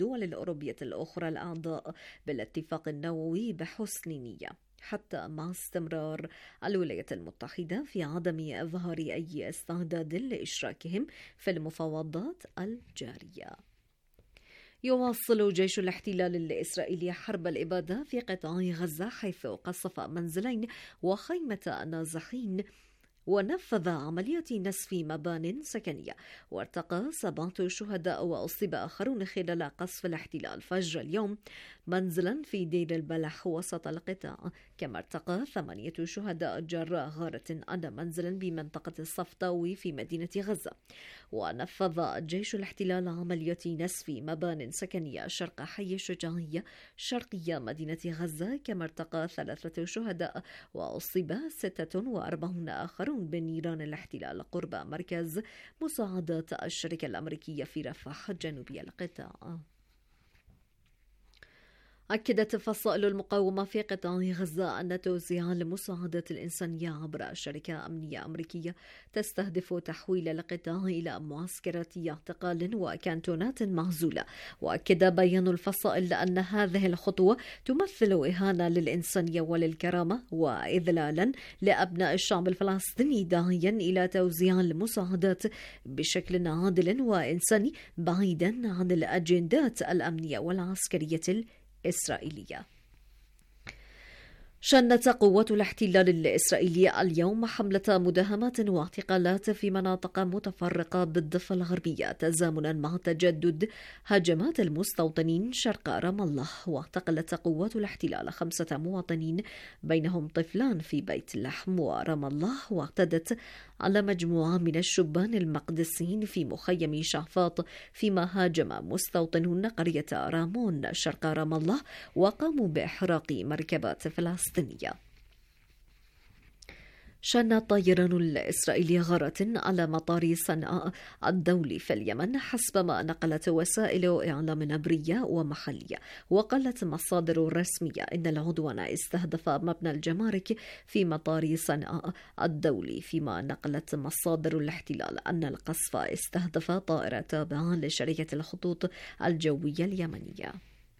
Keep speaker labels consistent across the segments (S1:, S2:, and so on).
S1: الدول الأوروبية الأخرى الأعضاء بالاتفاق النووي بحسن نية، حتى مع استمرار الولايات المتحدة في عدم إظهار أي استعداد لإشراكهم في المفاوضات الجارية. يواصل جيش الاحتلال الإسرائيلي حرب الإبادة في قطاع غزة، حيث قصف منزلين وخيمة النازحين ونفذ عمليات نسف مبان سكنية، وارتقى 7 شهداء وأصيب آخرون خلال قصف الاحتلال فجر اليوم منزلا في دير البلح وسط القطاع، كما ارتقى 8 شهداء جراء غارة على منزلا بمنطقة الصفطاوي في مدينة غزة. ونفذ جيش الاحتلال عمليات نسف مبان سكنية شرق حي الشجاعية شرقية مدينة غزة، كما ارتقى 3 شهداء وأصيب 46 آخرون بنيران الاحتلال قرب مركز مساعدات الشركة الأمريكية في رفح جنوبي القطاع. أكدت فصائل المقاومة في قطاع غزة أن توزيع المساعدات الإنسانية عبر شركة أمنية أمريكية تستهدف تحويل القطاع إلى معسكرات اعتقال وكانتونات معزولة. وأكد بيان الفصائل أن هذه الخطوة تمثل إهانة للإنسانية وللكرامة وإذلالا لأبناء الشعب الفلسطيني، داعيا إلى توزيع المساعدات بشكل عادل وإنساني بعيدا عن الأجندات الأمنية والعسكرية الإسرائيلية. شنت قوات الاحتلال الإسرائيلي اليوم حملة مداهمات واعتقالات في مناطق متفرقة بالضفة الغربية تزامنا مع تجدد هجمات المستوطنين شرق رام الله. واعتقلت قوات الاحتلال 5 مواطنين بينهم طفلان في بيت اللحم ورام الله، واعتدت على مجموعة من الشبان المقدسيين في مخيم شعفاط، فيما هاجم مستوطنون قرية رامون شرق رام الله وقاموا بإحراق مركبات فلسطينية. شن الطيران الإسرائيلي غارة على مطار صنعاء الدولي في اليمن، حسب ما نقلت وسائل إعلام نبرية ومحلية. وقالت مصادر رسمية إن العدوان استهدف مبنى الجمارك في مطار صنعاء الدولي، فيما نقلت مصادر الاحتلال أن القصف استهدف طائرة تابعة لشركة الخطوط الجوية اليمنية.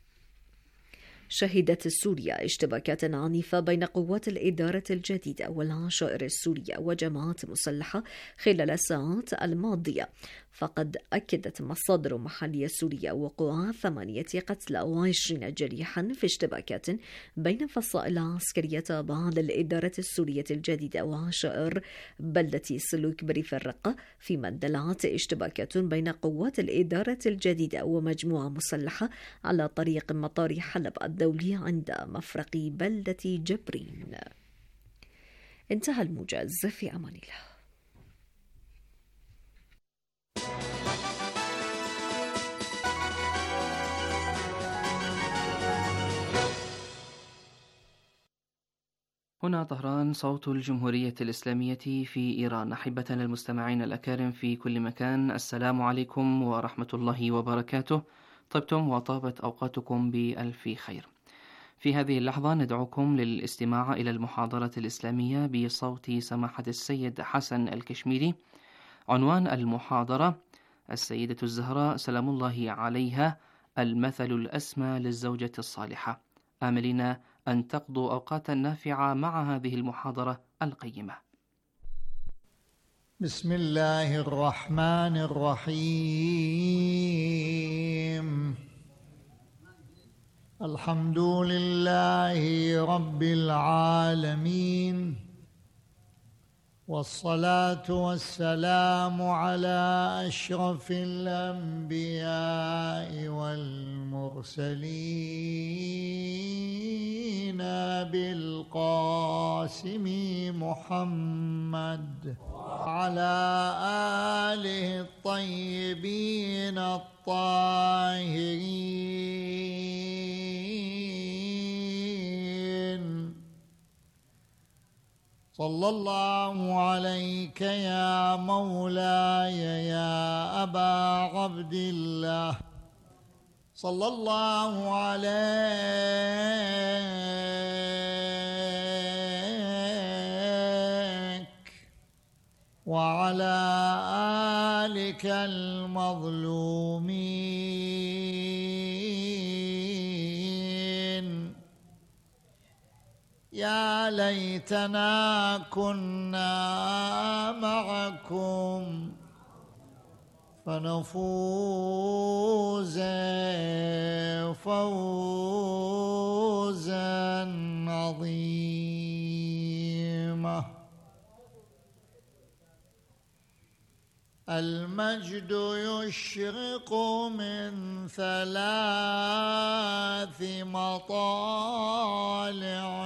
S1: شهدت سوريا اشتباكات عنيفة بين قوات الإدارة الجديدة والعشائر السورية وجماعات مسلحة خلال الساعات الماضية، فقد أكدت مصادر محلية سورية وقوع 8 قتلى و20 جريحا في اشتباكات بين فصائل عسكرية تابعة للإدارة السورية الجديدة وعشائر بلدة سلوك بريف الرقة، فيما اندلعت اشتباكات بين قوات الإدارة الجديدة ومجموعة مسلحة على طريق مطار حلب الدولي عند مفرق بلدة جبرين. انتهى الموجز، في أمان الله.
S2: هنا طهران، صوت الجمهورية الإسلامية في إيران. أحبتنا المستمعين الأكارم في كل مكان، السلام عليكم ورحمة الله وبركاته. طبتم وطابت أوقاتكم بألف خير. في هذه اللحظة ندعوكم للاستماع إلى المحاضرة الإسلامية بصوت سماحة السيد حسن الكشميري. عنوان المحاضرة: السيدة الزهراء سلام الله عليها المثل الأسمى للزوجة الصالحة. آملين أن تقضوا أوقاتا نافعة مع هذه المحاضرة القيمة.
S3: بسم الله الرحمن الرحيم. الحمد لله رب العالمين، والصلاة والسلام على أشرف الأنبياء والمرسلين بالقاسم محمد وعلى آله الطيبين الطاهرين. صلى الله عليك يا مولاي يا أبا عبد الله، صلى الله عليك وعلى آلك المظلومين. يا ليتنا كنا معكم فنفوز فوزا عظيما. المجد يشرق من 3 مطالع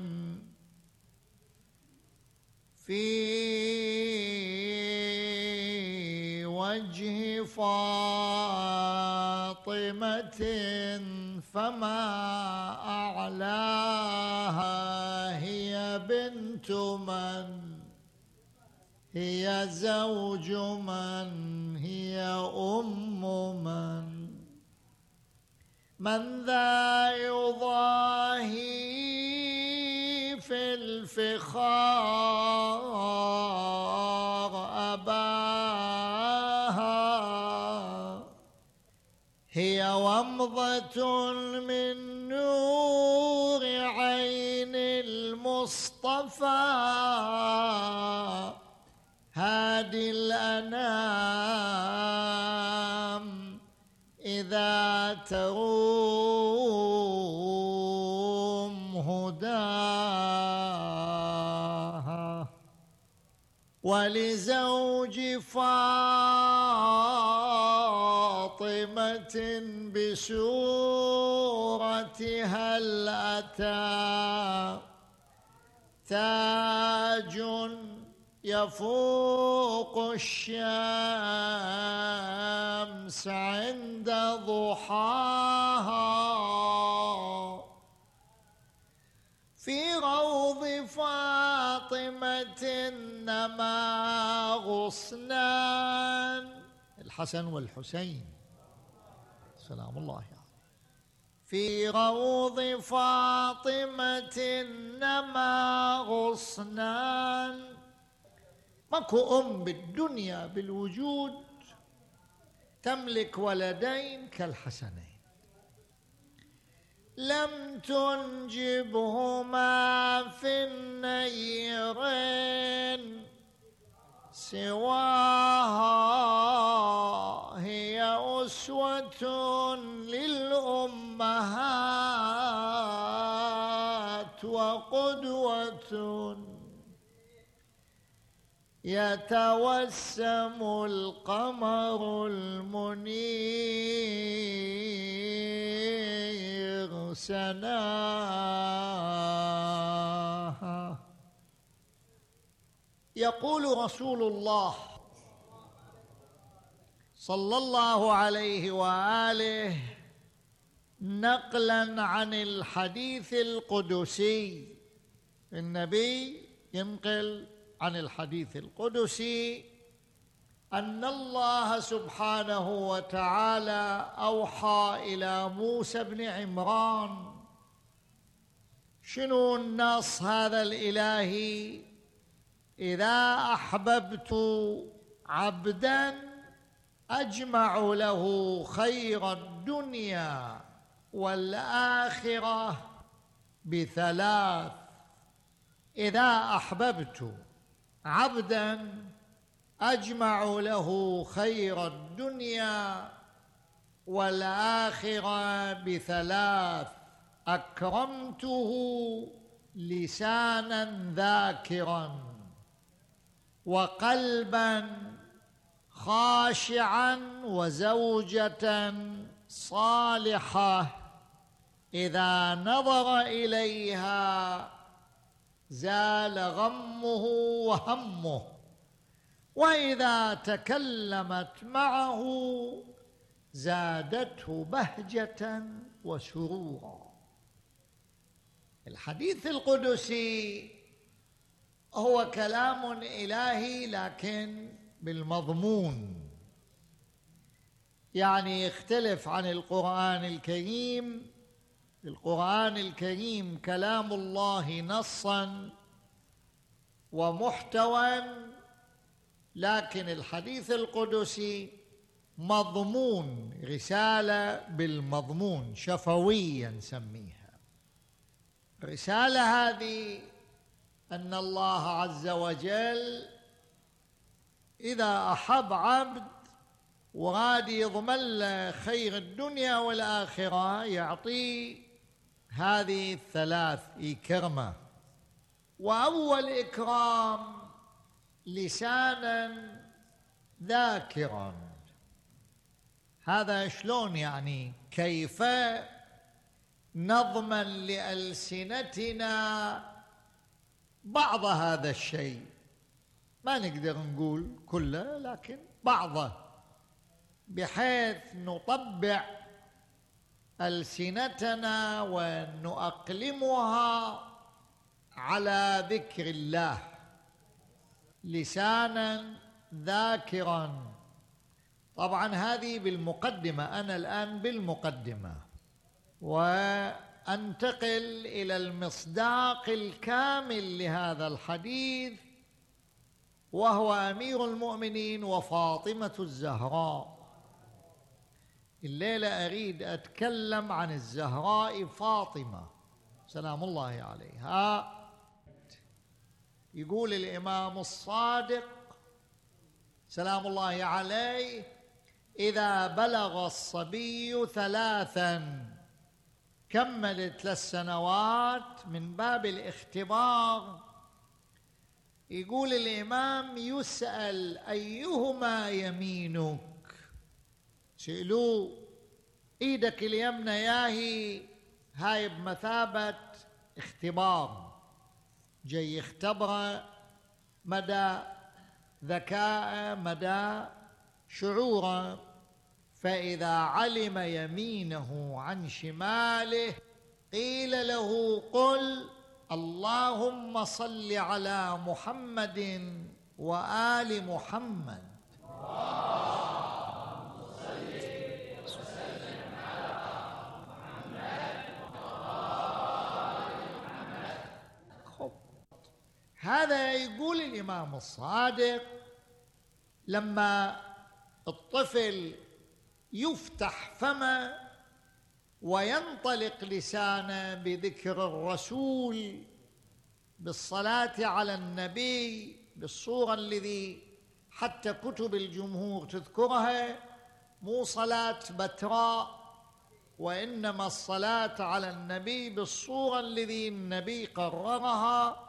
S3: في وجه فاطمة فما أعلاها. هي بنت من؟ هي زوج من؟ هي أم من؟ من ذا يضاهي في الفخار أباها؟ هي ومضة من نور عين المصطفى هادي الأنام إذا تروم هداها. ولزوج فاطمة بسورتها الأتى تاج يفوق الشمس عند ضحاها. في روض فاطمة نما غصنان الحسن والحسين سلام الله عليه. في روض فاطمة نما غصنان. ماكو أم بالدنيا بالوجود تملك ولدين كالحسنين. لم تنجبهما في النيرين سواها. هي أسوة للأمهات وقدوة. يتوسم القمر المنير سناها. يقول رسول الله صلى الله عليه وآله نقلا عن الحديث القدسي. النبي ينقل عن الحديث القدسي أن الله سبحانه وتعالى أوحى إلى موسى بن عمران. شنو النص هذا الإلهي؟ إذا أحببت عبدا أجمع له خير الدنيا والآخرة ب3. إذا أحببت عبدا أجمع له خير الدنيا والآخرة ب3. أكرمته لسانا ذاكرا وقلبا خاشعا وزوجة صالحة إذا نظر إليها زال غمه وهمه وإذا تكلمت معه زادته بهجة وسرورا. الحديث القدسي هو كلام إلهي لكن بالمضمون، يعني يختلف عن القرآن الكريم. القرآن الكريم كلام الله نصا ومحتوى، لكن الحديث القدسي مضمون، رسالة بالمضمون، شفوية نسميها. الرسالة هذه أن الله عز وجل إذا أحب عبد وغاد يضمن له خير الدنيا والآخرة يعطيه هذه الثلاث يكرمه. وأول إكرام لسانا ذاكرا. هذا شلون يعني؟ كيف نضمن لألسنتنا بعض هذا الشيء؟ ما نقدر نقول كله لكن بعضه، بحيث نطبع ألسنتنا ونؤقلمها على ذكر الله لسانا ذاكرا. طبعا هذه بالمقدمة، أنا الآن بالمقدمة، وأنتقل إلى المصداق الكامل لهذا الحديث، وهو أمير المؤمنين وفاطمة الزهراء. الليلة أريد أتكلم عن الزهراء فاطمة سلام الله عليها. يقول الإمام الصادق سلام الله عليه: إذا بلغ الصبي 3 كملت 3 سنوات من باب الاختبار، يقول الإمام يسأل أيهما يمينك؟ سألوه إيدك اليمنى ياهي، هاي بمثابة اختبار، جاي يختبره مدى ذكاء مدى شعوره. فإذا علم يمينه عن شماله قيل له: قل اللهم صل على محمد وآل محمد. اللهم صل وسلم على محمد وآل محمد. هذا يقول الإمام الصادق لما الطفل يفتح فمه وينطلق لسانه بذكر الرسول، بالصلاة على النبي، بالصورة الذي حتى كتب الجمهور تذكرها، مو صلاة بتراء، وإنما الصلاة على النبي بالصورة الذي النبي قررها: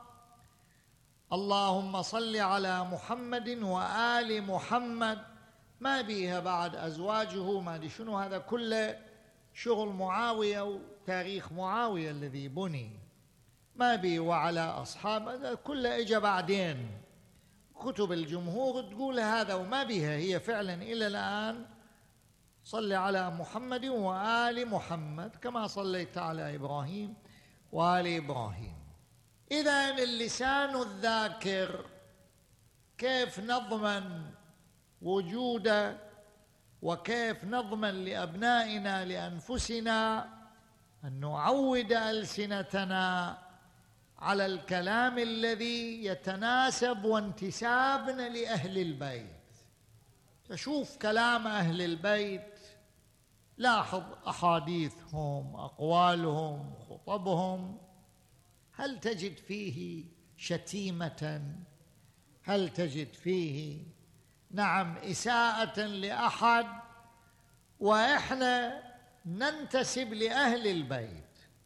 S3: اللهم صل على محمد وآل محمد. ما بيها بعد أزواجه، ما أدري شنو، هذا كله شغل معاوية وتاريخ معاوية الذي بني، ما بي وعلى أصحاب، هذا كله إجا بعدين. كتب الجمهور تقول هذا وما بيها، هي فعلا إلى الآن صل على محمد وآل محمد كما صليت على إبراهيم وآل إبراهيم. إذن اللسان الذاكر كيف نضمن وجوده، وكيف نضمن لأبنائنا لأنفسنا أن نعود ألسنتنا على الكلام الذي يتناسب وانتسابنا لأهل البيت. تشوف كلام أهل البيت، لاحظ أحاديثهم، أقوالهم، خطبهم، هل تجد فيه شتيمة؟ هل تجد فيه إساءة لأحد؟ وإحنا ننتسب لأهل البيت.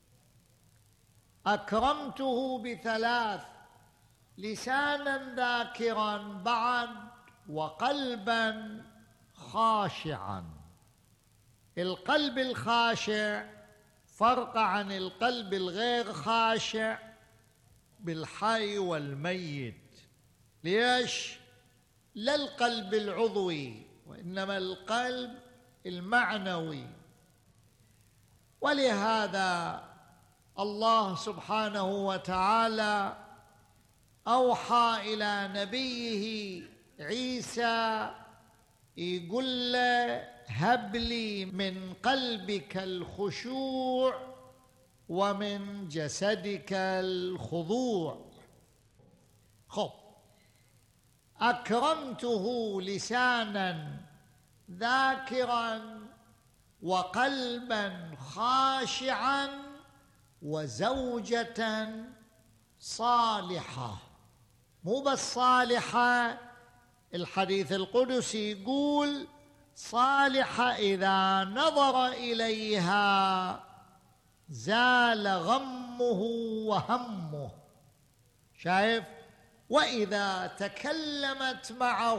S3: أكرمته ب3: لسانا ذاكرا بعد، وقلبا خاشعا. القلب الخاشع فرق عن القلب الغير خاشع بالحي والميت. ليش؟ لا القلب العضوي وإنما القلب المعنوي. ولهذا الله سبحانه وتعالى أوحى إلى نبيه عيسى يقول له: هب لي من قلبك الخشوع ومن جسدك الخضوع. أكرمته لسانا ذاكرا وقلبا خاشعا وزوجة صالحة. مو بس صالحة، الحديث القدسي يقول صالحة إذا نظر إليها زال غمه وهمه. شايف؟ وإذا تكلمت معه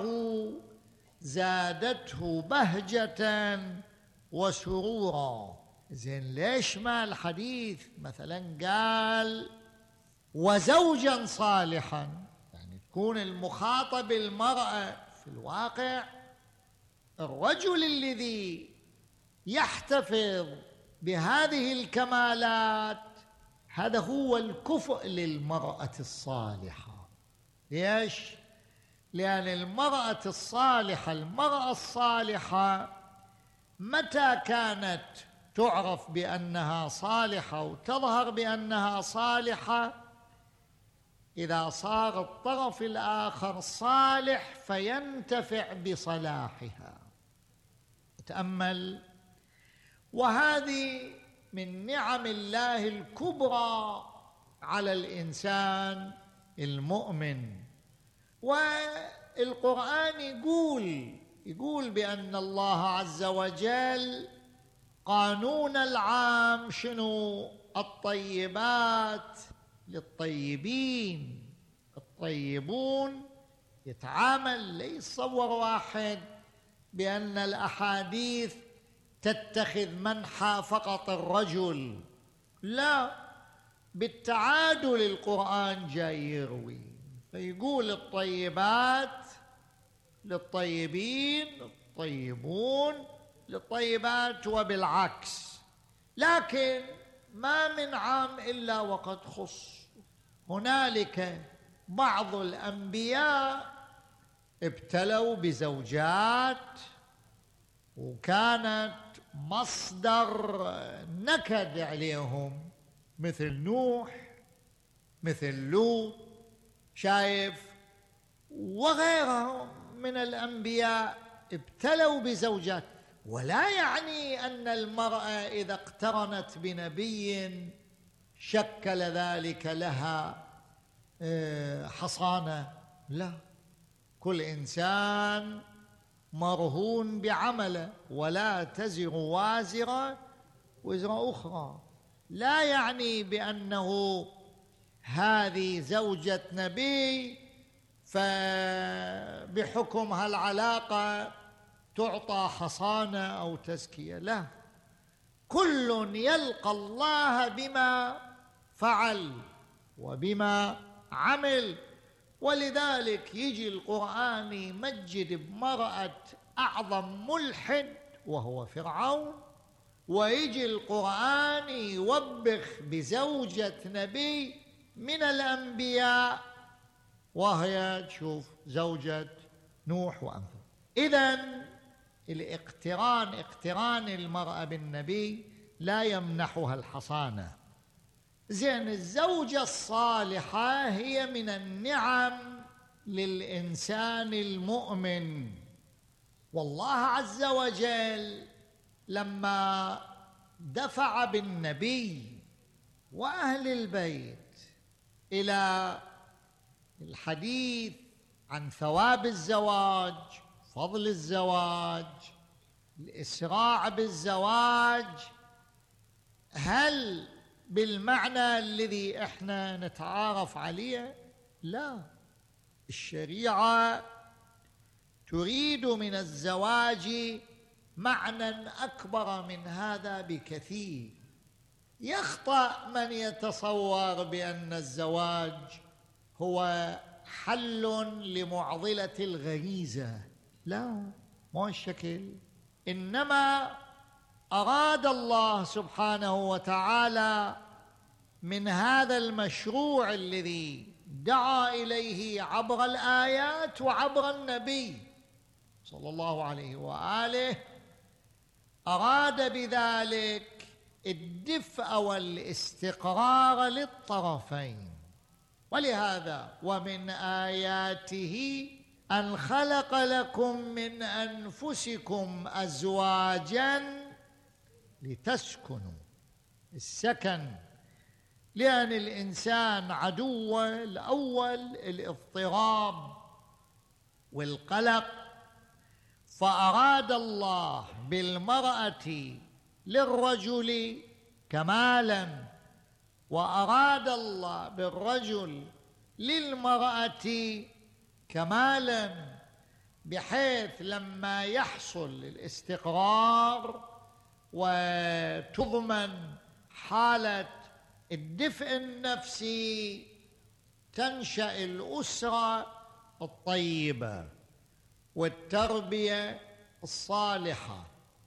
S3: زادته بهجة وسرورا. زين، ليش ما الحديث مثلا قال وزوجا صالحا؟ يعني تكون المخاطب المرأة في الواقع الرجل الذي يحتفظ بهذه الكمالات، هذا هو الكفء للمرأة الصالحة. ليش؟ لأن المرأة الصالحة متى كانت تعرف بأنها صالحة وتظهر بأنها صالحة؟ إذا صار الطرف الآخر صالح فينتفع بصلاحها. تأمل، وهذه من نعم الله الكبرى على الإنسان المؤمن. والقرآن يقول بأن الله عز وجل قانون العام شنو؟ الطيبات للطيبين. الطيبون يتعامل، ليس صور واحد بأن الأحاديث تتخذ منحى فقط الرجل، لا، بالتعادل القرآن جاي يروي، فيقول الطيبات للطيبين، الطيبون للطيبات، وبالعكس. لكن ما من عام إلا وقد خص. هنالك بعض الأنبياء ابتلوا بزوجات وكانت مصدر نكد عليهم، مثل نوح، مثل لوط، شايف، وغيرهم من الأنبياء ابتلوا بزوجات. ولا يعني أن المرأة إذا اقترنت بنبي شكل ذلك لها حصانة، لا، كل إنسان مرهون بعمله، ولا تزر وازرة وزر أخرى. لا يعني بأنه هذه زوجة نبي فبحكم هالعلاقة تعطى حصانة أو تزكية، لا، كل يلقى الله بما فعل وبما عمل. ولذلك يجي القرآن يمجد بمرأة أعظم ملحد وهو فرعون، ويجي القرآن يوبخ بزوجة نبي من الأنبياء وهي تشوف زوجة نوح وأمثاله. إذن اقتران المرأة بالنبي لا يمنحها الحصانة. زين، الزوجة الصالحة هي من النعم للإنسان المؤمن. والله عز وجل لما دفع بالنبي وأهل البيت إلى الحديث عن ثواب الزواج، فضل الزواج، الإسراع بالزواج، هل بالمعنى الذي احنا نتعارف عليه؟ لا، الشريعة تريد من الزواج معنى أكبر من هذا بكثير. يخطأ من يتصور بأن الزواج هو حل لمعضلة الغريزة، لا، مو الشكل. إنما أراد الله سبحانه وتعالى من هذا المشروع الذي دعا إليه عبر الآيات وعبر النبي صلى الله عليه وآله، أراد بذلك الدفء والاستقرار للطرفين. ولهذا ومن آياته أن خلق لكم من أنفسكم أزواجا لتسكنوا. السكن لأن الإنسان عدوه الأول الاضطراب والقلق، فأراد الله بالمرأة للرجل كمالا، وأراد الله بالرجل للمرأة كمالا، بحيث لما يحصل الاستقرار وتضمن حالة الدفء النفسي تنشأ الأسرة الطيبة والتربية الصالحة.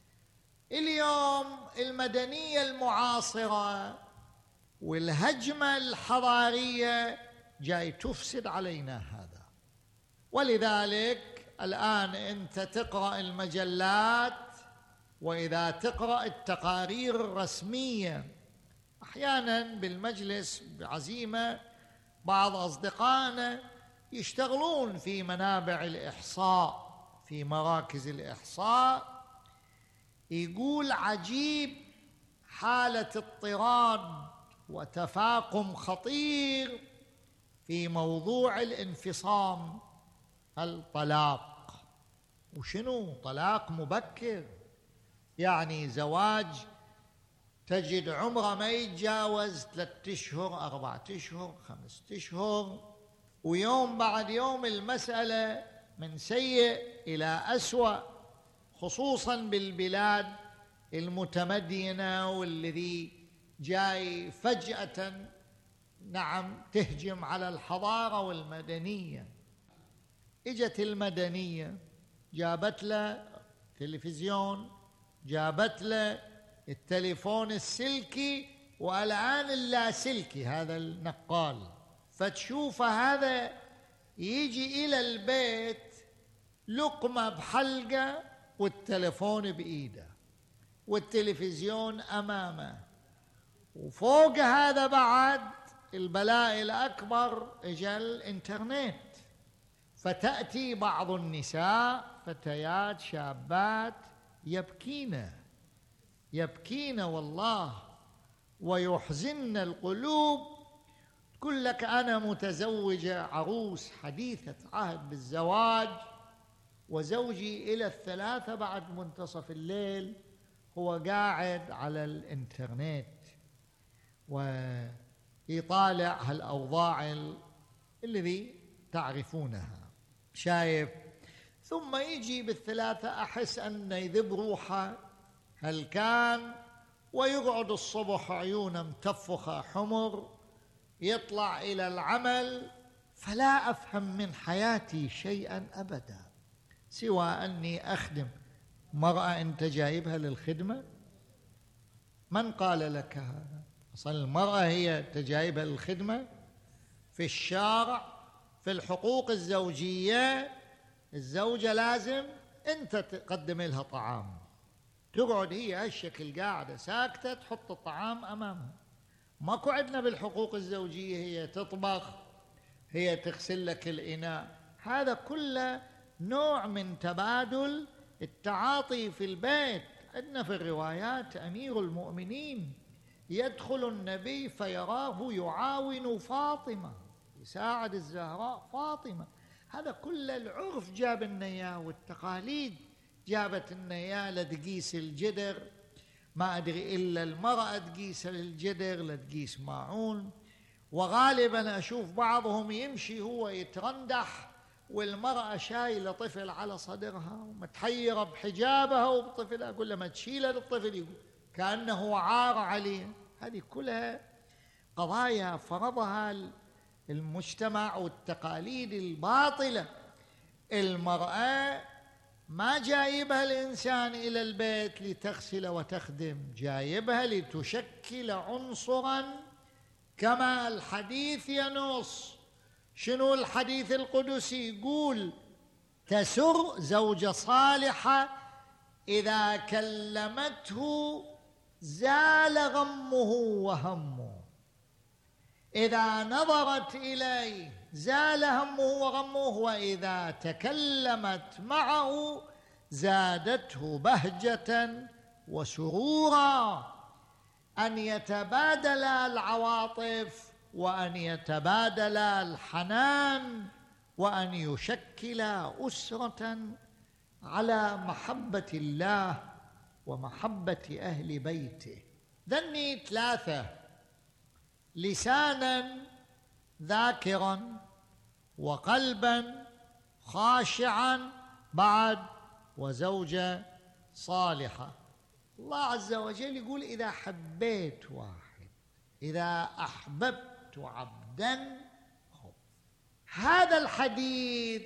S3: اليوم المدنية المعاصرة والهجمة الحضارية جاي تفسد علينا هذا، ولذلك الآن أنت تقرأ المجلات وإذا تقرأ التقارير الرسمية، أحيانا بالمجلس بعزيمة بعض أصدقائنا يشتغلون في منابع الإحصاء في مراكز الإحصاء، يقول عجيب حالة اضطراد وتفاقم خطير في موضوع الانفصام، الطلاق. وشنو طلاق مبكر؟ يعني زواج تجد عمره ما يتجاوز 3 أشهر 4 أشهر 5 أشهر، ويوم بعد يوم المسألة من سيء إلى أسوأ، خصوصا بالبلاد المتمدنة والذي جاي فجأة تهجم على الحضارة والمدنية. اجت المدنية جابت له تلفزيون، جابت له التليفون السلكي، والآن اللاسلكي هذا النقال، فتشوف هذا يجي إلى البيت لقمة بحلقة والتليفون بإيده والتلفزيون أمامه، وفوق هذا بعد البلاء الأكبر اجى الإنترنت. فتأتي بعض النساء فتيات شابات يبكين والله ويحزن القلوب، تقول لك أنا متزوجة عروس حديثة عهد بالزواج، وزوجي إلى 3 بعد منتصف الليل هو قاعد على الإنترنت ويطالع هالأوضاع الذي تعرفونها، شايف. ثم يجي بال3 أحس أن يذب روحه هلكان، ويقعد الصبح عيونه متفخة حمر، يطلع إلى العمل، فلا أفهم من حياتي شيئا أبدا سوى أني أخدم. مرأة أنت جايبها للخدمة؟ من قال لك هذا؟ أصلا المرأة هي تجايبها للخدمة؟ في الشارع في الحقوق الزوجية الزوجة لازم أنت تقدم لها طعام، تقعد هي هالشكل قاعدة ساكتة، تحط الطعام أمامها. ماكو عندنا بالحقوق الزوجية هي تطبخ، هي تغسل لك الإناء. هذا كله نوع من تبادل التعاطي في البيت. عندنا في الروايات أمير المؤمنين يدخل النبي فيراه يعاون فاطمة، يساعد الزهراء فاطمة. هذا كل العرف جاب لنا اياه، والتقاليد جابت لنا اياه. لا تقيس الجدر ما أدري إلا المرأة تقيس الجدر، لا تقيس ماعون. وغالبا أشوف بعضهم يمشي هو يترندح والمرأة شايلة طفل على صدرها ومتحيرة بحجابها وبطفل، أقول له ما تشيله للطفل، يقول كأنه عار عليه. هذه كلها قضايا فرضها المجتمع والتقاليد الباطلة. المرأة ما جايبها الإنسان إلى البيت لتغسل وتخدم، جايبها لتشكل عنصرا كما الحديث ينص. شنو الحديث القدسي يقول؟ تسر زوج صالحة إذا كلمته زال غمه وهمه، إذا نظرت إليه زال همه وغمه، وإذا تكلمت معه زادته بهجة وسرورا. أن يتبادل العواطف وأن يتبادل الحنان وأن يشكل أسرة على محبة الله ومحبة أهل بيته. ذني ثلاثة: لسانا ذاكرا، وقلبا خاشعا، بعد وزوجة صالحة. الله عز وجل يقول: إذا حبيت واحد، إذا أحببت عبدا. هذا الحديث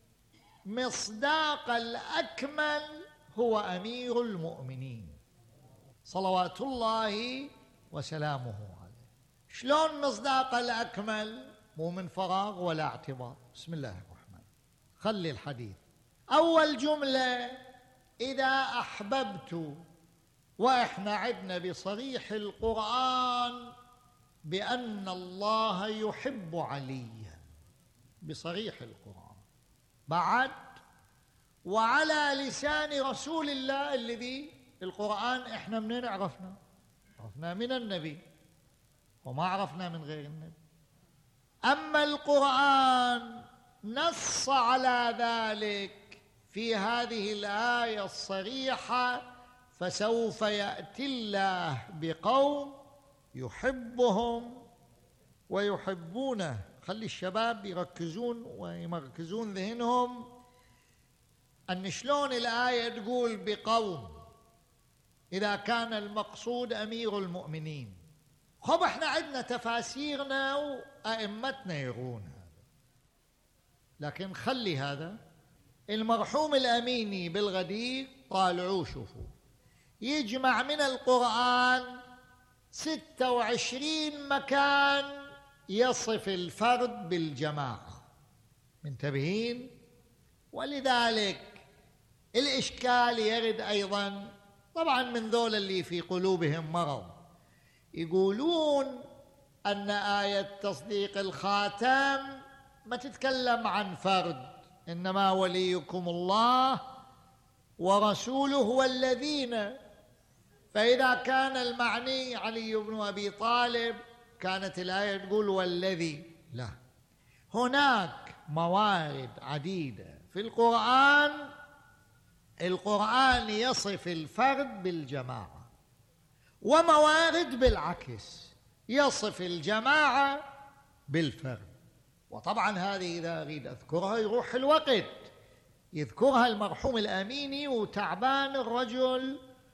S3: مصداق الأكمل هو أمير المؤمنين صلوات الله وسلامه عليه. شلون مصداق الأكمل؟ مو من فراغ ولا اعتباط. بسم الله الرحمن. خلي الحديث أول جملة: إذا أحببت، وإحنا عدنا بصريح القرآن بأن الله يحب عليا، بصريح القرآن. بعد وعلى لسان رسول الله، الذي القرآن إحنا منين عرفنا؟ عرفنا من النبي وما عرفنا من غير النبي. أما القرآن نص على ذلك في هذه الآية الصريحة: فسوف يأتي الله بقوم يحبهم ويحبونه. خلي الشباب يركزون ويمركزون ذهنهم أن شلون الآية تقول بقوم إذا كان المقصود أمير المؤمنين. خب احنا عندنا تفاسيرنا وأئمتنا يرون هذا، لكن خلي هذا. المرحوم الأميني بالغدير طالعوه شوفوا، يجمع من القرآن 26 مكان يصف الفرد بالجماعة. منتبهين؟ ولذلك الإشكال يرد أيضا طبعا من ذول اللي في قلوبهم مرض، يقولون أن آية تصديق الخاتم ما تتكلم عن فرد، إنما وليكم الله ورسوله والذين. فإذا كان المعني علي بن أبي طالب كانت الآية تقول والذي. لا، هناك موارد عديدة في القرآن يصف الفرد بالجماعة، وموارد بالعكس يصف الجماعة بالفرد. وطبعا هذه إذا أريد أذكرها يروح الوقت، يذكرها المرحوم الأميني وتعبان الرجل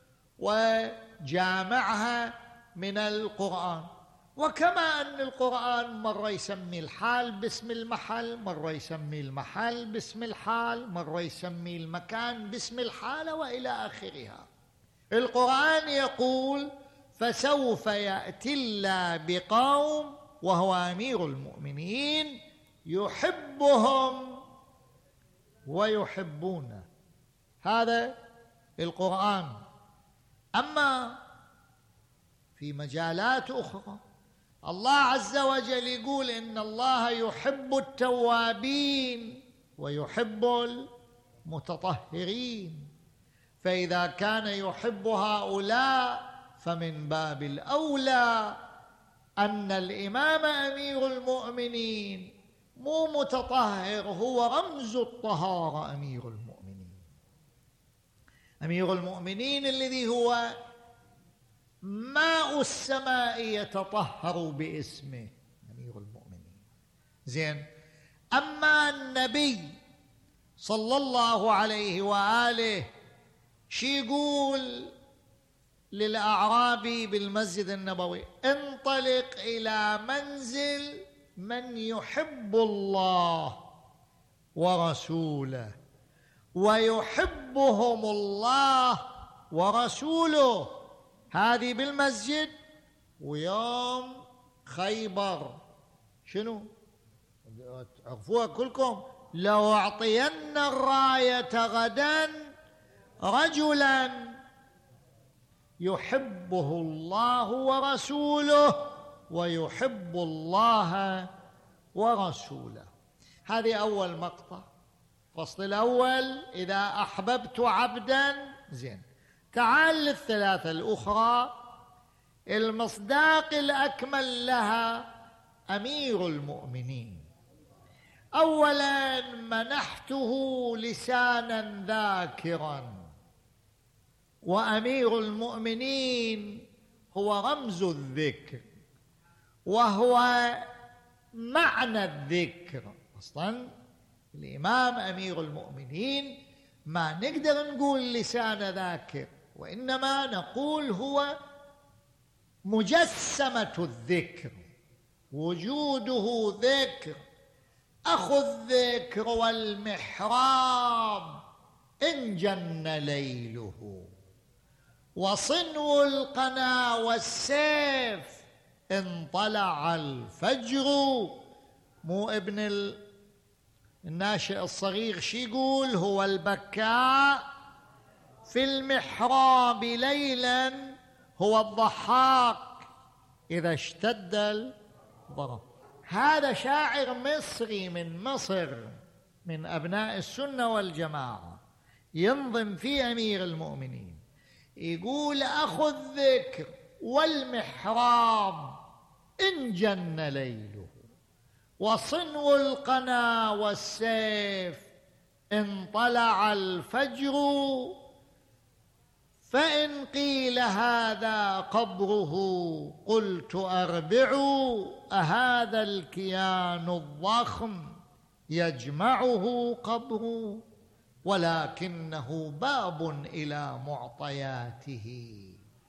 S3: وجامعها من القرآن. وكما أن القرآن مرة يسمي الحال باسم المحل، مرة يسمي المحل باسم الحال، مرة يسمي المكان باسم الحالة وإلى آخرها. القرآن يقول: فسوف يأتي الله بقوم، وهو أمير المؤمنين، يحبهم ويحبونه. هذا القرآن. أما في مجالات أخرى الله عز وجل يقول: إن الله يحب التوابين ويحب المتطهرين. فإذا كان يحب هؤلاء فمن باب الأولى أن الإمام أمير المؤمنين مو متطهر، هو رمز الطهارة. أمير المؤمنين الذي هو ماء السماء يتطهر باسمه، أمير المؤمنين. زين. أما النبي صلى الله عليه وآله شي يقول للأعرابي بالمسجد النبوي: انطلق إلى منزل من يحب الله ورسوله ويحبهم الله ورسوله. هذه بالمسجد. ويوم خيبر شنو تعرفوها كلكم: لو أعطين الراية غدا رجلا يحبه الله ورسوله ويحب الله ورسوله. هذه أول مقطع، فصل الأول: إذا أحببت عبدا. زين. تعال للثلاثة الأخرى: المصداق الأكمل لها أمير المؤمنين. أولا منحته لسانا ذاكرا، وأمير المؤمنين هو رمز الذكر وهو معنى الذكر. أصلا الإمام أمير المؤمنين ما نقدر نقول لسان ذاكر، وإنما نقول هو مجسمة الذكر، وجوده ذكر، أخو الذكر والمحراب إن جن ليله، وصنو القنا والسيف إن طلع الفجر. مو ابن الناشئ الصغير شي يقول؟ هو البكاء في المحراب ليلا، هو الضحاك إذا اشتد الضرب. هذا شاعر مصري من مصر، من أبناء السنة والجماعة، ينظم في أمير المؤمنين، يقول أخو الذكر والمحراب إن جن ليله، وصنو القنا والسيف إن طلع الفجر، فإن قيل هذا قبره قلت أربع، أهذا الكيان الضخم يجمعه قبر، ولكنه باب إلى معطياته،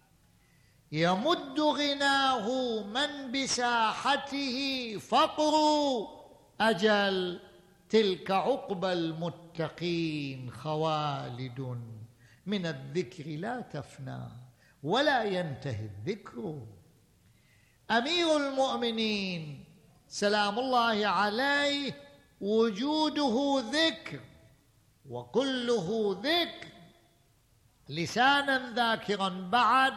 S3: يمد غناه من بساحته فقر، أجل تلك عقبى المتقين خوالد، من الذكر لا تفنى ولا ينتهي الذكر. أمير المؤمنين سلام الله عليه وجوده ذكر وكله ذكر، لسانا ذاكرا بعد،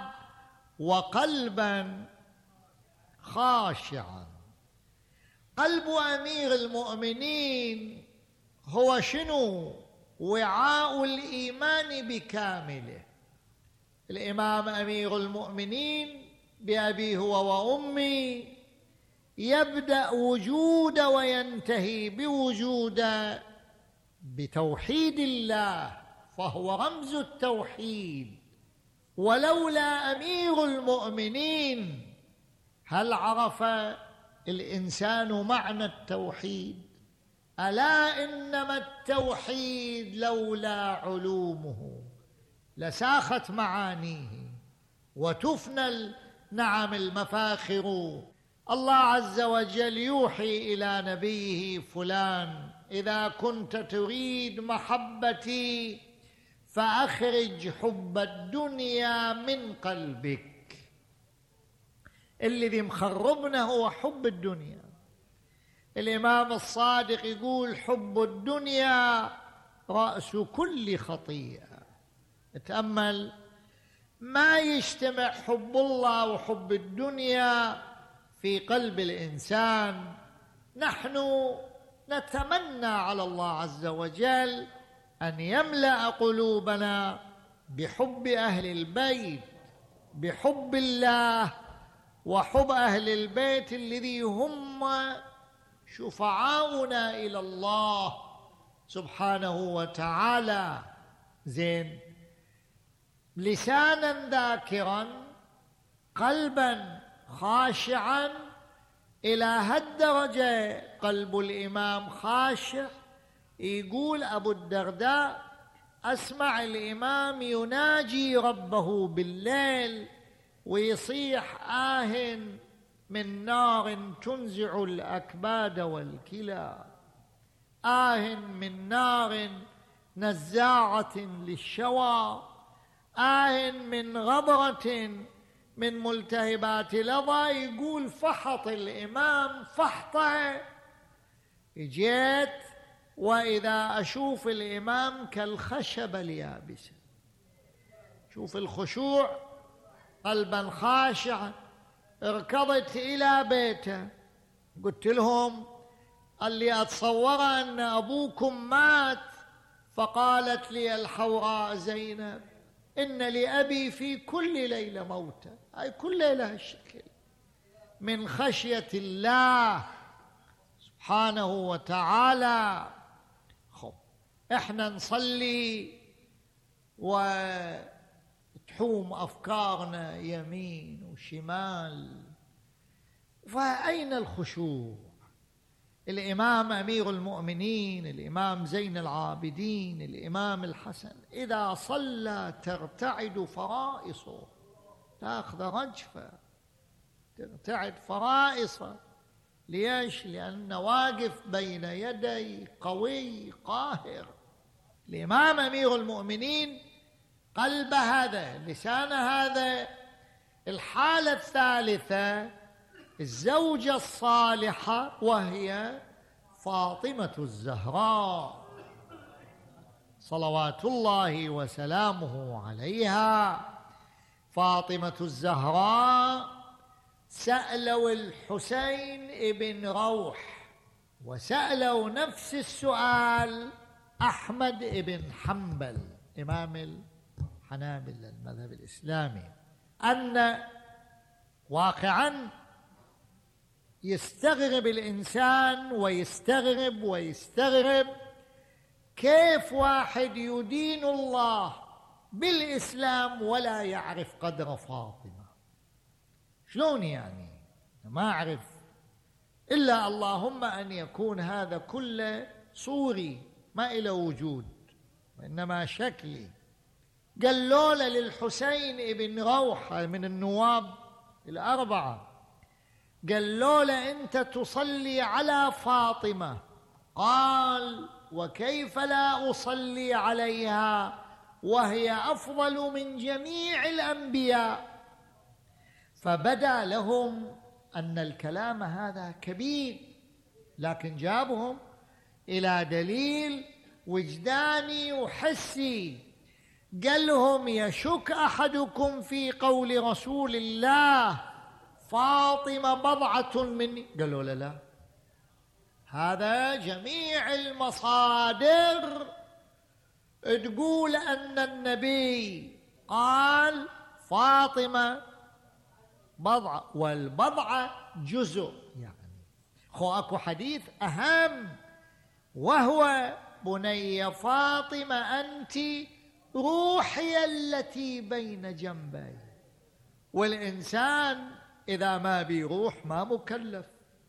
S3: وقلبا خاشعا. قلب أمير المؤمنين هو شنو؟ وعاء الإيمان بكامله. الإمام أمير المؤمنين بأبي هو وأمي يبدأ وجود وينتهي بوجود بتوحيد الله، فهو رمز التوحيد. ولولا أمير المؤمنين هل عرف الإنسان معنى التوحيد؟ ألا إنما التوحيد لولا علومه لساخت معانيه وتفنى نعم المفاخر. الله عز وجل يوحي إلى نبيه فلان إذا كنت تريد محبتي فأخرج حب الدنيا من قلبك. الذي مخربنا هو حب الدنيا. الإمام الصادق يقول حب الدنيا رأس كل خطيئة. تأمل، ما يجتمع حب الله وحب الدنيا في قلب الإنسان. نحن نتمنى على الله عز وجل أن يملأ قلوبنا بحب أهل البيت، بحب الله وحب أهل البيت الذي هم شفعاؤنا إلى الله سبحانه وتعالى. زين، لسانا ذاكرا، قلبا خاشعا. إلى هالدرجة قلب الإمام خاشع. يقول أبو الدرداء: أسمع الإمام يناجي ربه بالليل ويصيح آه من نار تنزع الأكباد والكلى، آه من نار نزاعة للشوى، آه من غبرة من ملتهبات لظى. يقول فحط الإمام فحطه، جيت وإذا أشوف الإمام كالخشبة اليابسة. شوف الخشوع، قلبا خاشعا. اركضت إلى بيته، قلت لهم اللي أتصور أن أبوكم مات. فقالت لي الحوراء زينب: إن لأبي في كل ليلة موتى، هاي كلها لها الشكل من خشية الله سبحانه وتعالى. خب احنا نصلي وتحوم أفكارنا يمين وشمال، فأين الخشوع؟ الإمام أمير المؤمنين الإمام زين العابدين الإمام الحسن إذا صلى ترتعد فرائصه، تأخذ رجفة ترتعد فرائصه. ليش؟ لأنه واقف بين يدي قوي قاهر. الإمام أمير المؤمنين قلب هذا، لسان هذا. الحالة الثالثة الزوجة الصالحة وهي فاطمة الزهراء صلوات الله وسلامه عليها. فاطمة الزهراء سألوا الحسين ابن روح، وسألوا نفس السؤال أحمد ابن حنبل إمام الحنابلة المذهب الإسلامي، أن واقعاً يستغرب الإنسان ويستغرب كيف واحد يدين الله بالإسلام ولا يعرف قدر فاطمة. شلون يعني؟ ما أعرف إلا اللهم أن يكون هذا كله صوري ما إله وجود وإنما شكلي. قالوا له للحسين ابن روح من النواب الأربعة، قالوا له أنت تصلي على فاطمة، قال وكيف لا أصلي عليها وهي أفضل من جميع الأنبياء. فبدا لهم أن الكلام هذا كبير، لكن جابهم إلى دليل وجداني وحسي. قال لهم يشك أحدكم في قول رسول الله فاطمة بضعة مني؟ قالوا لا، هذا جميع المصادر تقول أن النبي قال فاطمة بضعة، والبضعة جزء. يعني أكو حديث أهم، وهو بني فاطمة أنت روحي التي بين جنبي. والإنسان إذا ما بيروح ما مكلف.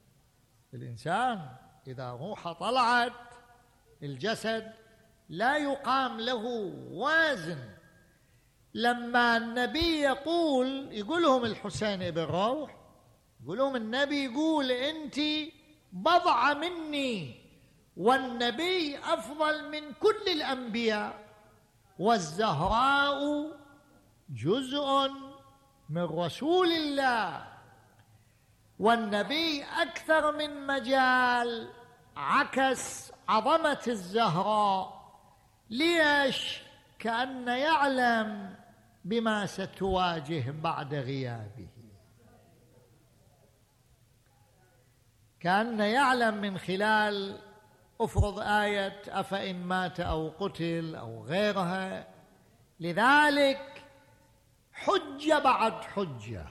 S3: الإنسان إذا روحه طلعت الجسد لا يقام له وازن. لما النبي يقول لهم الحسين ابن روح، يقول لهم النبي يقول أنت بضعة مني، والنبي أفضل من كل الأنبياء، والزهراء جزء من رسول الله. والنبي أكثر من مجال عكس عظمة الزهراء. ليش؟ كأن يعلم بما ستواجه بعد غيابه، كأن يعلم من خلال أفرض آية أفإن مات أو قتل أو غيرها. لذلك حجة بعد حجة،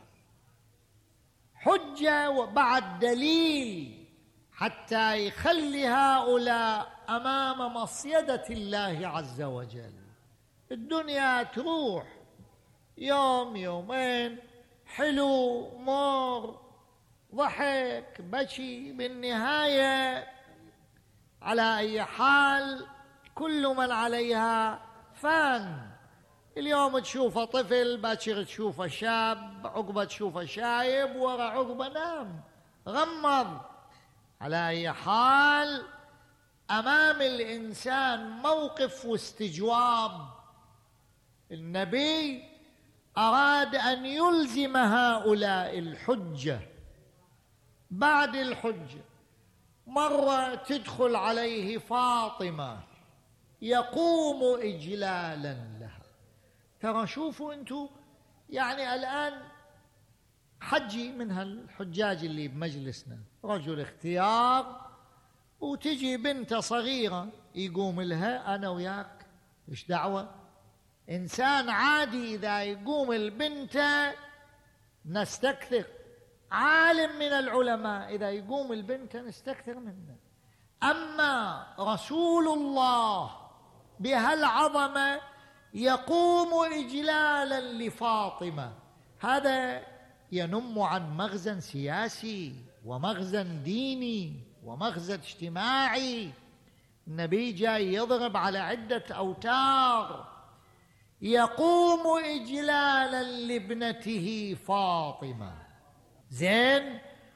S3: حجة وبعد دليل، حتى يخلي هؤلاء أمام مصيدة الله عز وجل. الدنيا تروح يوم يومين، حلو مر، ضحك بكي، بالنهاية على أي حال كل من عليها فان. اليوم تشوفه طفل، باكر تشوفه شاب، عقبه تشوفه شايب، ورا عقبه نام غمض. على أي حال أمام الإنسان موقف واستجواب. النبي أراد أن يلزم هؤلاء الحجة بعد الحجة. مرة تدخل عليه فاطمة يقوم إجلالا لها. ترى شوفوا أنتوا، يعني الآن حجي من هالحجاج اللي بمجلسنا، رجل اختيار، وتجي بنت صغيرة يقوم لها، أنا وياك إيش دعوة؟ إنسان عادي إذا يقوم البنت نستكثر، عالم من العلماء إذا يقوم البنت نستكثر منه. أما رسول الله بهالعظمة يقوم إجلالا لفاطمة، هذا ينم عن مغزى سياسي ومغزى ديني ومغزى اجتماعي. النبي جاي يضرب على عدة أوتار، يقوم إجلالا لابنته فاطمة. زين.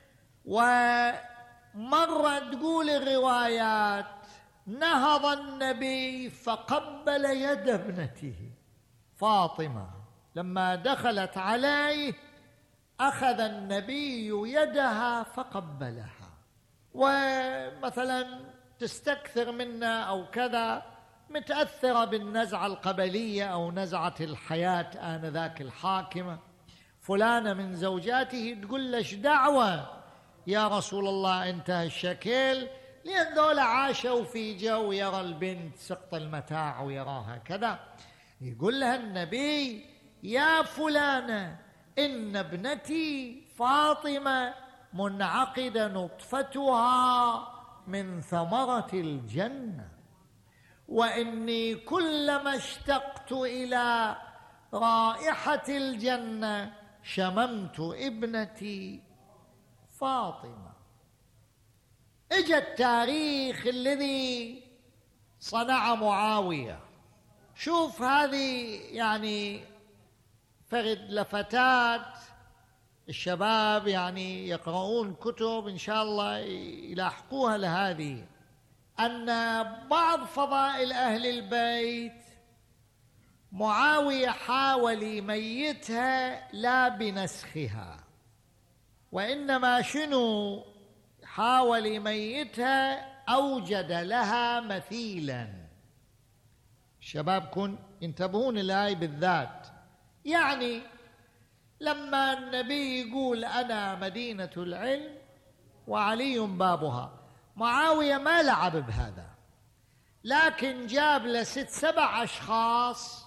S3: ومرة تقول الروايات نهض النبي فقبل يد ابنته فاطمة، لما دخلت عليه أخذ النبي يدها فقبلها. ومثلا تستكثر منا أو كذا، متأثرة بالنزعة القبلية أو نزعة الحياة آنذاك الحاكمة، فلانة من زوجاته تقول لش دعوة يا رسول الله انت هالشكل، لأن دول عاشوا في جو يرى البنت سقط المتاع ويراها كذا. يقول لها النبي يا فلانة إن ابنتي فاطمة منعقدة نطفتها من ثمرة الجنة، وإني كلما اشتقت إلى رائحة الجنة شممت ابنتي فاطمة. اجى التاريخ الذي صنع معاوية. شوف هذه يعني فرد لفتات الشباب يعني يقرؤون كتب إن شاء الله يلاحقوها لهذه، أن بعض فضائل أهل البيت معاوية حاول يميتها لا بنسخها، وإنما شنو حاول يميتها أوجد لها مثيلا. الشباب كن ينتبهون لهاي بالذات. يعني لما النبي يقول أنا مدينة العلم وعلي بابها، معاوية ما لعب بهذا، لكن جاب له 6-7 أشخاص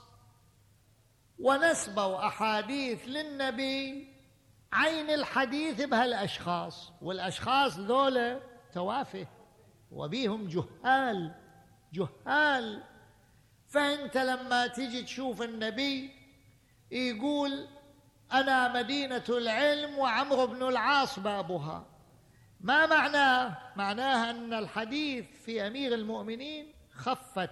S3: ونسبوا أحاديث للنبي عين الحديث بهالأشخاص، والأشخاص ذولا توافه وبيهم جهال. فأنت لما تيجي تشوف النبي يقول أنا مدينة العلم وعمرو بن العاص بابها، ما معناه؟ معناه أن الحديث في أمير المؤمنين خفت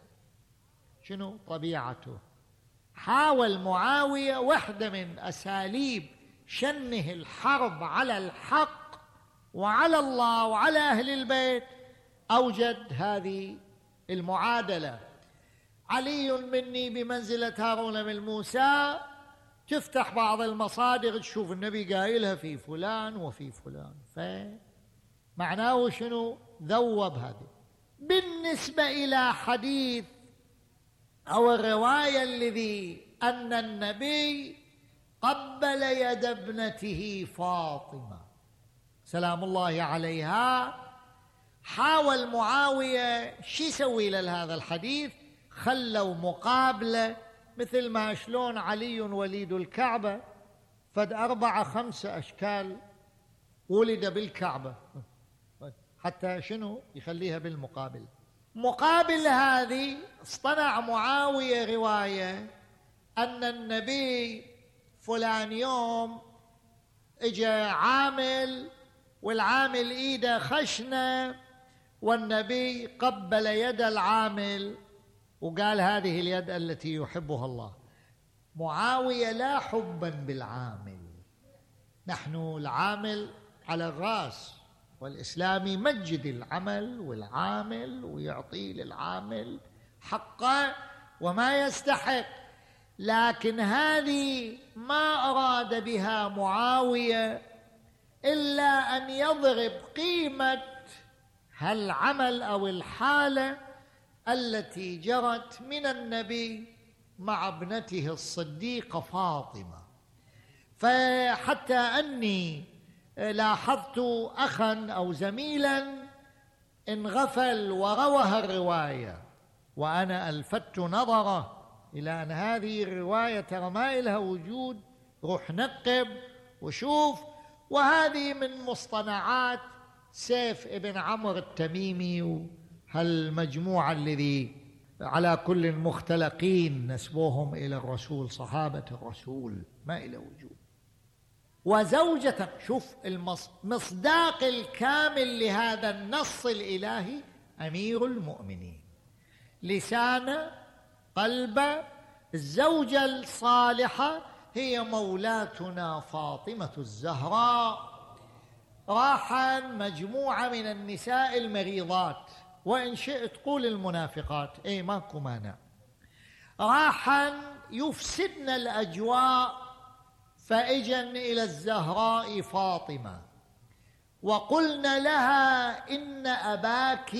S3: شنو طبيعته. حاول معاوية واحدة من أساليب شنه الحرب على الحق وعلى الله وعلى أهل البيت، أوجد هذه المعادلة. علي مني بمنزلة هارون من موسى، تفتح بعض المصادر تشوف النبي قايلها في فلان وفي فلان، فمعناه شنو؟ ذوب هذه. بالنسبة إلى حديث أو الرواية الذي أن النبي قبل يد ابنته فاطمة سلام الله عليها، حاول معاوية شو يسوي لهذا الحديث؟ خلوا مقابلة مثل ما شلون علي وليد الكعبة، فد 4-5 أشكال ولد بالكعبة، حتى شنو يخليها بالمقابل. مقابل هذه اصطنع معاوية رواية أن النبي فلان يوم اجى عامل والعامل ايده خشنة، والنبي قبل يد العامل وقال هذه اليد التي يحبها الله. معاوية لا حبا بالعامل، نحن العامل على الرأس، والإسلام يمجد العمل والعامل ويعطي للعامل حقه وما يستحق، لكن هذه ما أراد بها معاوية إلا أن يضرب قيمة هالعمل أو الحالة التي جرت من النبي مع ابنته الصديقة فاطمة. فحتى أني لاحظت أخا أو زميلا انغفل وروى الرواية، وأنا ألفت نظره إلى أن هذه الرواية ترى ما إلها وجود، روح نقب وشوف، وهذه من مصطنعات سيف ابن عمرو التميمي وهالمجموعة الذي على كل مختلقين نسبوهم إلى الرسول، صحابة الرسول ما إلى وجود. وزوجة، شوف المصداق الكامل لهذا النص الإلهي، أمير المؤمنين، لسان قلب الزوجة الصالحة هي مولاتنا فاطمة الزهراء. راحا مجموعة من النساء المريضات، وإن شئت قول المنافقات، ماكو مانع، راحا يفسدن الأجواء، فإجن إلى الزهراء فاطمة وقلنا لها إن أباك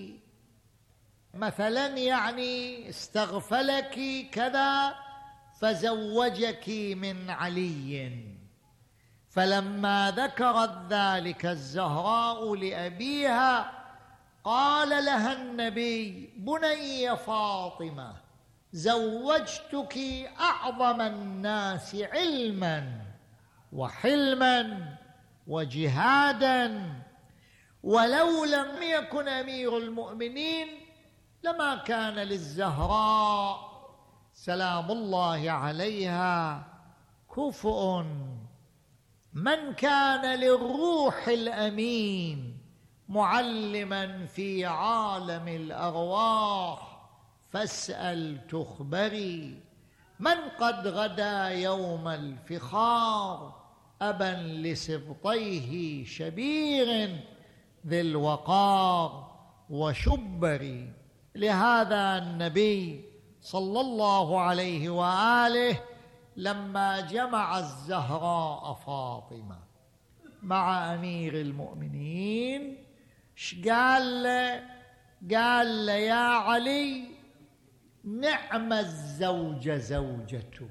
S3: مثلا يعني استغفلك كذا فزوجك من علي. فلما ذكرت ذلك الزهراء لأبيها قال لها النبي: بني فاطمة، زوجتك أعظم الناس علما وحلما وجهادا، ولو لم يكن أمير المؤمنين لما كان للزهراء سلام الله عليها كفؤ. من كان للروح الأمين معلما في عالم الأرواح فاسأل تخبري. من قد غدا يوم الفخار أبا لسبطيه شبير ذي الوقار وشبري. لهذا النبي صلى الله عليه وآله لما جمع الزهراء فاطمة مع أمير المؤمنين قال له: يا علي، نعم الزوج زوجتك.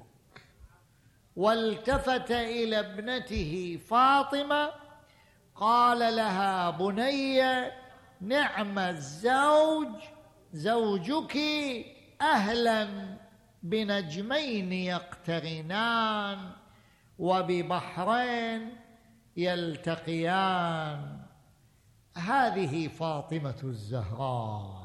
S3: والتفت إلى ابنته فاطمة قال لها: بني، نعم الزوج زوجك، أهلا بنجمين يقترنان وببحرين يلتقيان. هذه فاطمة الزهراء،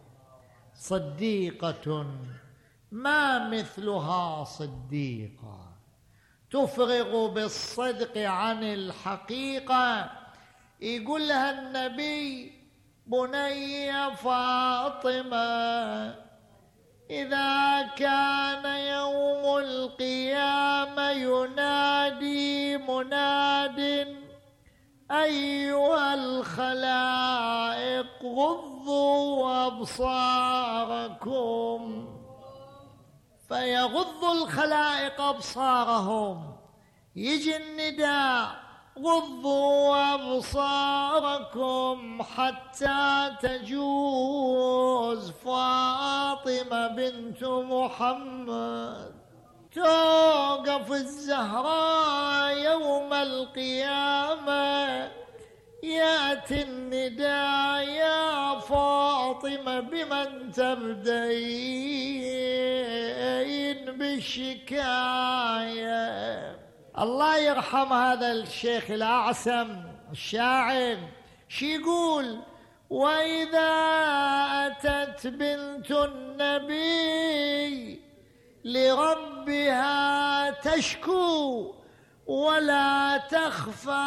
S3: صديقة ما مثلها صديقة، تفرغ بالصدق عن الحقيقة. يقول لها النبي: بني فاطمة، إذا كان يوم القيامة ينادي مناد: أيها الخلائق غضوا أبصاركم، فيغض الخلائق أبصارهم، يجي النداء: غضوا أبصاركم حتى تجوز فاطمة بنت محمد. توقف الزهراء يوم القيامة، يأتي النداء: يا فاطمة بمن تبدين بالشكاية. الله يرحم هذا الشيخ الأعسم الشاعر، شي يقول: وإذا أتت بنت النبي لربها تشكو ولا تخفى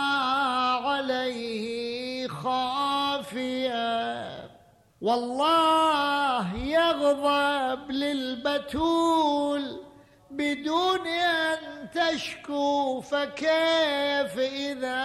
S3: عليه خافية، والله يغضب للبتول بدون أن تشكو، فكيف إذا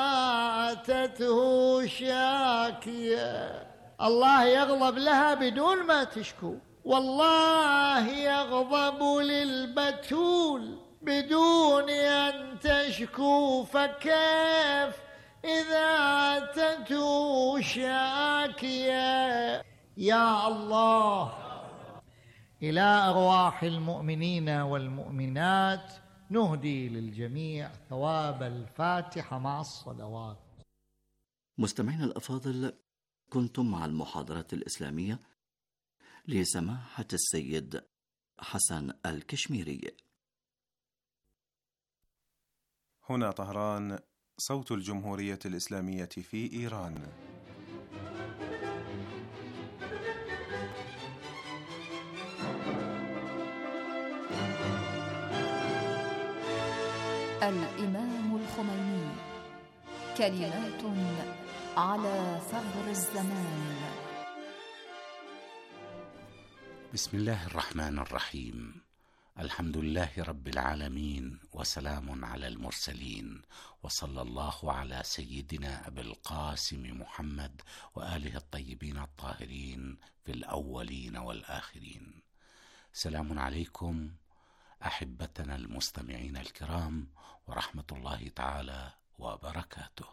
S3: أتته شاكية. الله يغضب لها بدون ما تشكو، والله يغضب للبتول بدون أن تشكو، فكيف إذا أتته شاكية. يا الله، إلى أرواح المؤمنين والمؤمنات نهدي للجميع ثواب الفاتحة مع الصلوات.
S4: مستمعينا الأفاضل، كنتم مع المحاضرة الإسلامية لسماحة السيد حسن الكشميري.
S5: هنا طهران، صوت الجمهورية الإسلامية في إيران.
S6: الإمام الخميني، كلمات على ثغر الزمان.
S7: بسم الله الرحمن الرحيم. الحمد لله رب العالمين، وسلام على المرسلين، وصلى الله على سيدنا أبي القاسم محمد وآله الطيبين الطاهرين في الأولين والآخرين. سلام عليكم أحبتنا المستمعين الكرام، ورحمة الله تعالى وبركاته.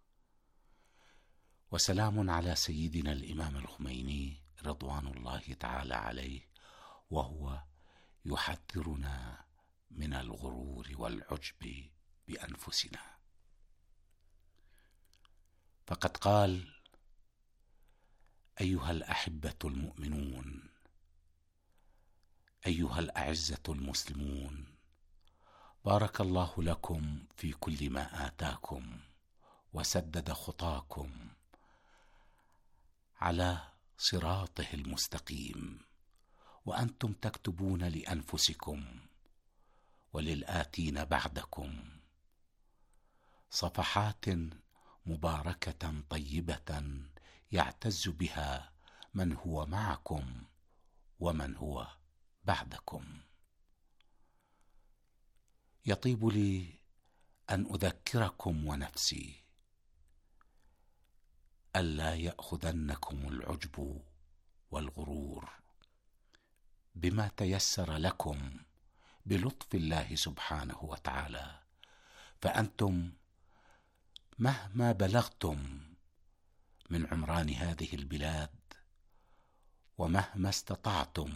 S7: وسلام على سيدنا الإمام الخميني رضوان الله تعالى عليه، وهو يحذرنا من الغرور والعجب بأنفسنا. فقد قال: أيها الأحبة المؤمنون، أيها الأعزة المسلمون، بارك الله لكم في كل ما آتاكم، وسدد خطاكم على صراطه المستقيم، وأنتم تكتبون لأنفسكم وللآتين بعدكم صفحات مباركة طيبة يعتز بها من هو معكم ومن هو بعدكم. يطيب لي أن أذكركم ونفسي ألا يأخذنكم العجب والغرور بما تيسر لكم بلطف الله سبحانه وتعالى، فأنتم مهما بلغتم من عمران هذه البلاد، ومهما استطعتم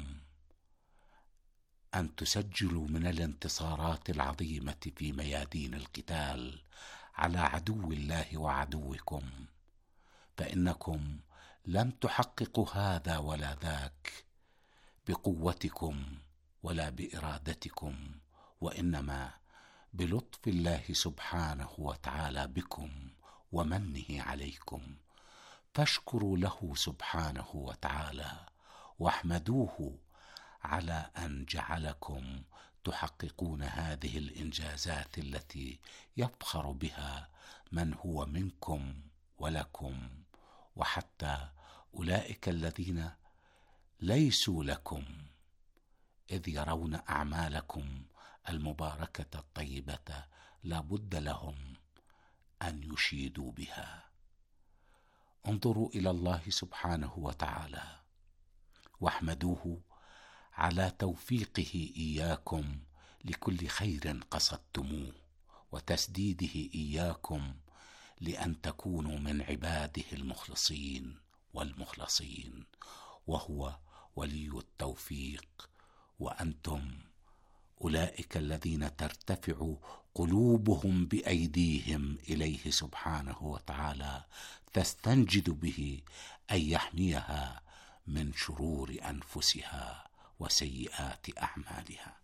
S7: أن تسجلوا من الانتصارات العظيمة في ميادين القتال على عدو الله وعدوكم، فإنكم لم تحققوا هذا ولا ذاك بقوتكم ولا بإرادتكم، وإنما بلطف الله سبحانه وتعالى بكم ومنه عليكم. فاشكروا له سبحانه وتعالى، واحمدوه على أن جعلكم تحققون هذه الإنجازات التي يفخر بها من هو منكم ولكم، وحتى أولئك الذين ليسوا لكم، إذ يرون أعمالكم المباركة الطيبة لا بد لهم أن يشيدوا بها. انظروا إلى الله سبحانه وتعالى، واحمدوه على توفيقه إياكم لكل خير قصدتموه، وتسديده إياكم لأن تكونوا من عباده المخلصين والمخلصين، وهو ولي التوفيق. وأنتم أولئك الذين ترتفع قلوبهم بأيديهم إليه سبحانه وتعالى، تستنجد به أن يحميها من شرور أنفسها وسيئات أعمالها.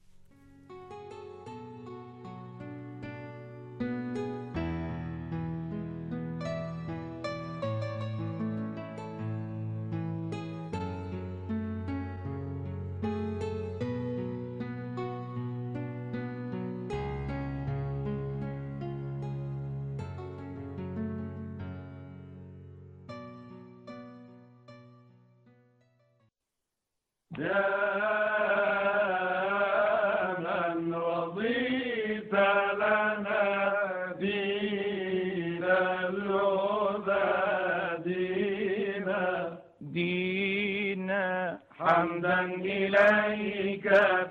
S8: من رضيت لنا دين الهدى دينا حمدا إليك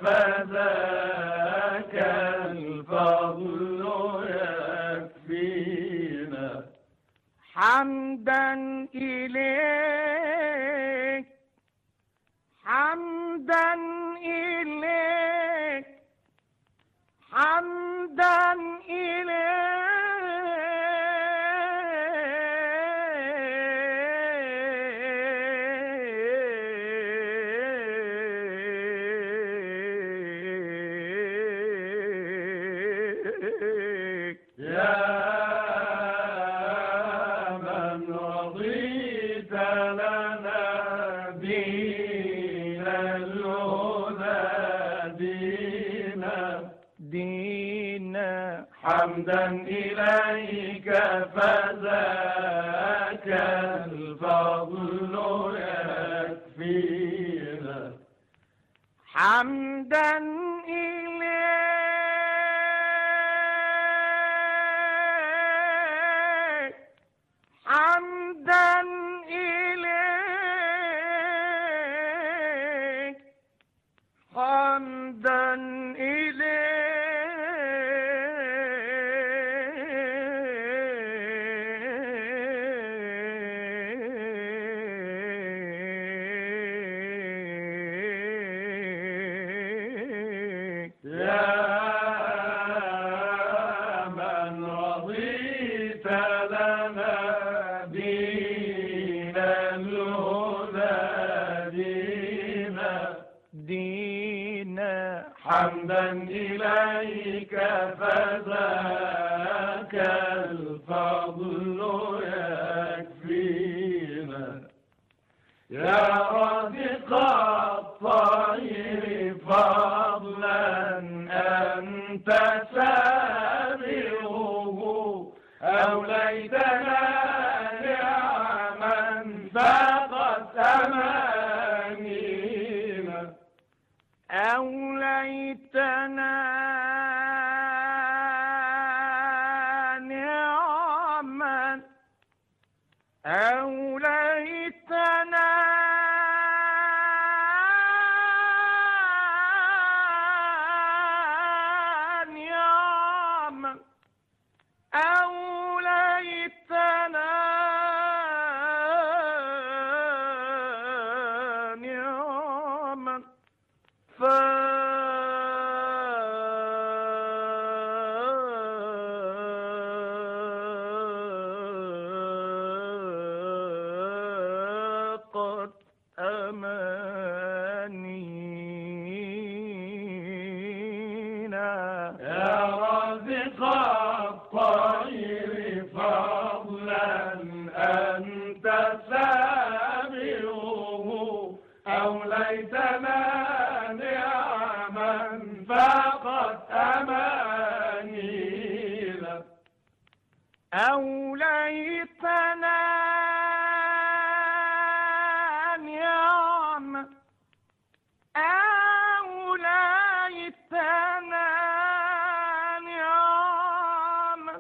S8: فذاك الفضل يكفينا.
S9: حمدا إليك، حمدا إليك، حمدا إليك.
S8: يا من رضيت لنا دين الهدى دينا حمدا إليك فذاك الفضل يكفينا
S9: حمدا إليك حمدا إليك حمدا
S8: حمدا إليك فذاك الفضل يكفينا يا رازق الطير فضلا أنت سابغه أوليتنا نعما فقد أمانينا
S9: أوليتنا نعما أوليتنا نعما أوليتنا نعما فقد أمانينا
S8: يا رازق الطير فضلا أنت سابغه أوليتنا نعما فقد أمانينا
S9: أوليتنا نعما أوليتنا نعما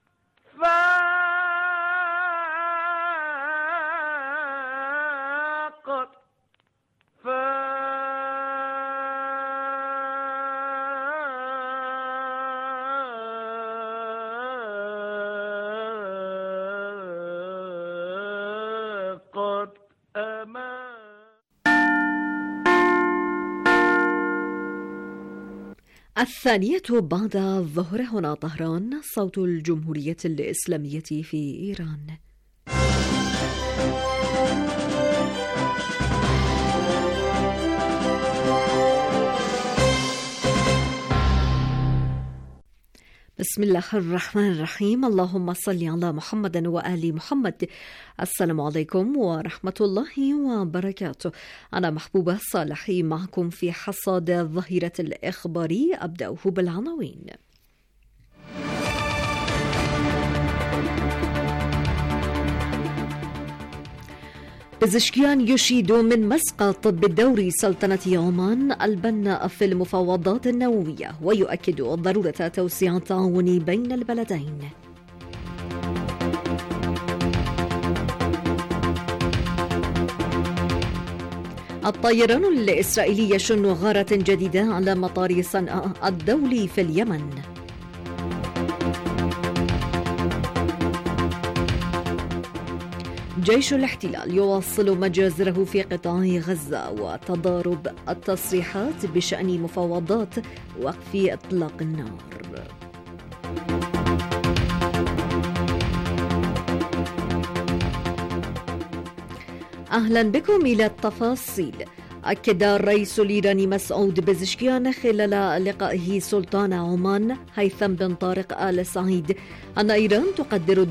S9: فقد
S1: الثانية بعد الظهر هنا طهران، صوت الجمهورية الإسلامية في إيران. بسم الله الرحمن الرحيم. اللهم صل على محمد وآل محمد. السلام عليكم ورحمة الله وبركاته. أنا محبوبة صالحي معكم في حصاد الظهيرة الإخباري. أبدأه بالعناوين. بزشكيان يشيد من مسقط بالدور سلطنة عمان البناء في المفاوضات النووية، ويؤكد ضرورة توسيع التعاون بين البلدين. الطيران الإسرائيلي يشن غارة جديدة على مطار صنعاء الدولي في اليمن. جيش الاحتلال يواصل مجازره في قطاع غزة، وتضارب التصريحات بشأن مفاوضات وقف إطلاق النار. أهلا بكم إلى التفاصيل. أكد الرئيس الإيراني مسعود بزشكيان خلال لقائه سلطان عمان هيثم بن طارق آل سعيد أن إيران تقدر